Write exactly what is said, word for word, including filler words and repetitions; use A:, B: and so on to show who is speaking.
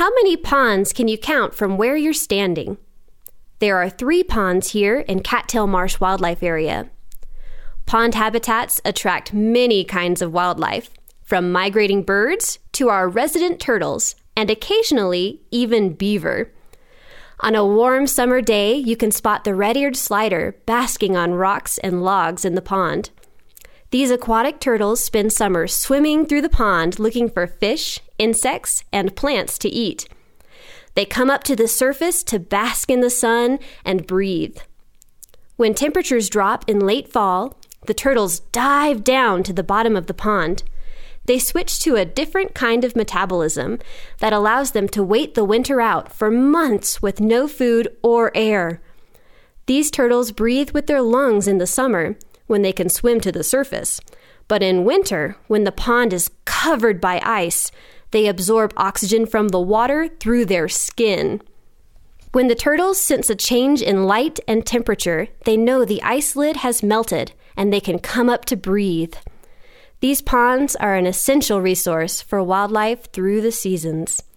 A: How many ponds can you count from where you're standing? There are three ponds here in Cattail Marsh Wildlife Area. Pond habitats attract many kinds of wildlife, from migrating birds to our resident turtles, and occasionally even beaver. On a warm summer day, you can spot the red-eared slider basking on rocks and logs in the pond. These aquatic turtles spend summer swimming through the pond looking for fish, insects, and plants to eat. They come up to the surface to bask in the sun and breathe. When temperatures drop in late fall, the turtles dive down to the bottom of the pond. They switch to a different kind of metabolism that allows them to wait the winter out for months with no food or air. These turtles breathe with their lungs in the summer, when they can swim to the surface. But in winter, when the pond is covered by ice, they absorb oxygen from the water through their skin. When the turtles sense a change in light and temperature, they know the ice lid has melted and they can come up to breathe. These ponds are an essential resource for wildlife through the seasons.